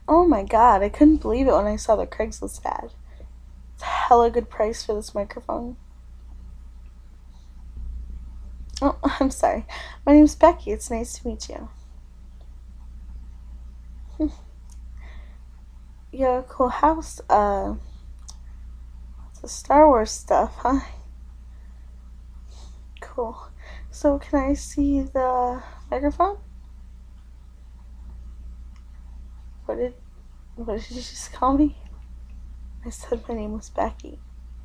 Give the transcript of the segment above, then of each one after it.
Oh my god, I couldn't believe it when I saw the Craigslist ad. It's a hella good price for this microphone. Oh, I'm sorry. My name's Becky. It's nice to meet you. You have a cool house. It's a Star Wars stuff, huh? Cool. So, can I see the microphone? What did you just call me? I said my name was Becky.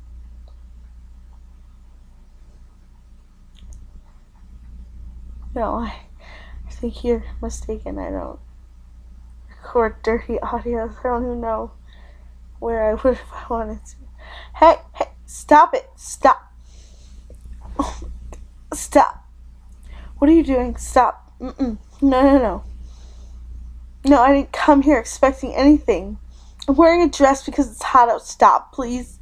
No, I think you're mistaken. I don't record dirty audio. I don't even know where I would if I wanted to. Hey, stop it. Stop. Oh, stop. What are you doing? Stop. No. No, I didn't come here expecting anything. I'm wearing a dress because it's hot out. Stop, please.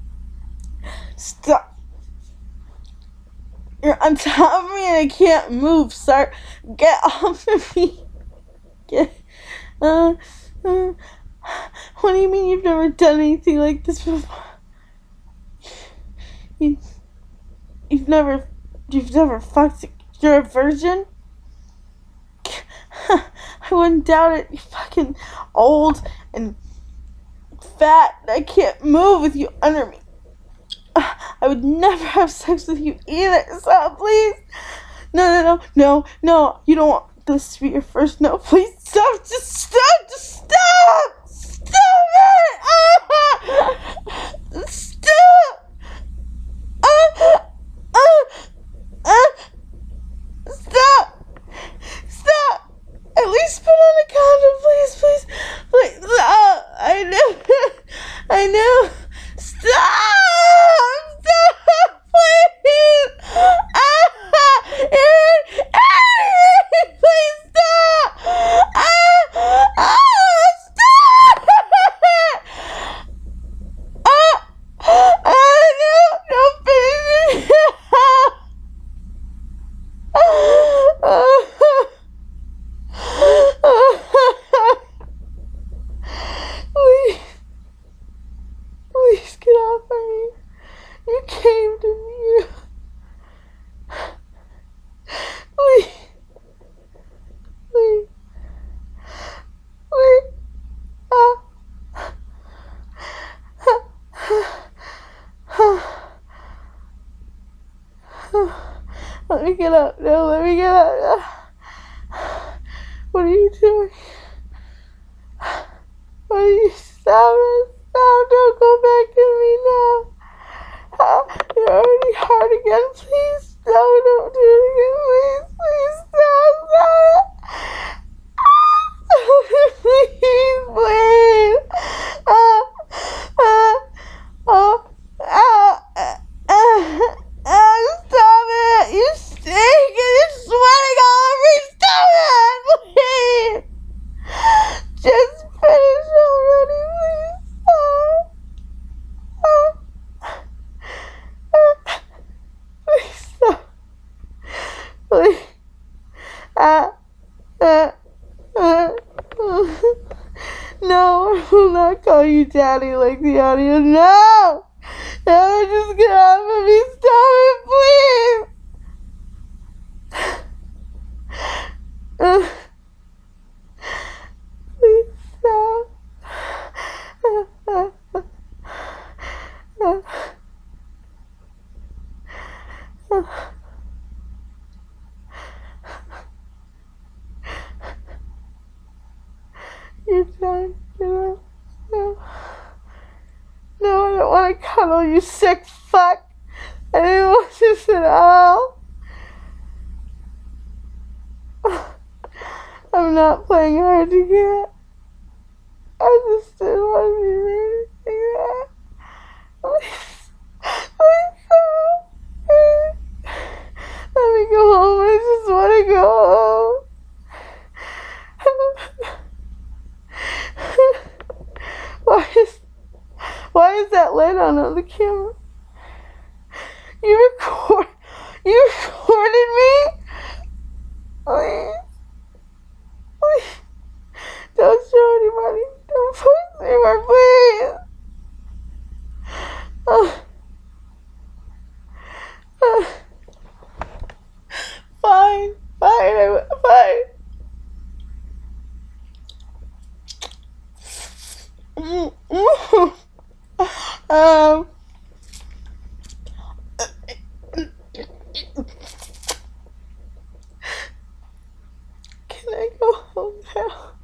Stop. You're on top of me and I can't move. Sorry. Get off of me. What do you mean you've never done anything like this before? You've never fucked. You're a virgin? I wouldn't doubt it. You're fucking old and fat. I can't move with you under me. I would never have sex with you either. So please. No. You don't want this to be your first. No, please stop. Just stop. Stop it. Stop. Stop. At least put on a condom, please. I know. Stop, please. Please stop. No, finish it. Please get off of me. You came to me. Please. Let me get up. No, let me get up. What are you doing? What are you? Stop it. Stop. Don't go back to me now. You're already hard again. Please. No, don't do it again. Please stop. Please. Stop it. You stink and you're sweating all over me. Stop it. Please. Just finish already, please. Please stop. Please. No, I will not call you daddy like the audio. No, just get off of me. Stop it, please. Please stop. You're done. No, I don't want to cuddle you, sick fuck. I didn't want this at all. I'm not playing hard to get. I just didn't want to be rude to do that. Please stop. Let me go home. I just want to go home. Why is that lid on the camera? You recorded me? Please. Don't show anybody. Oh no.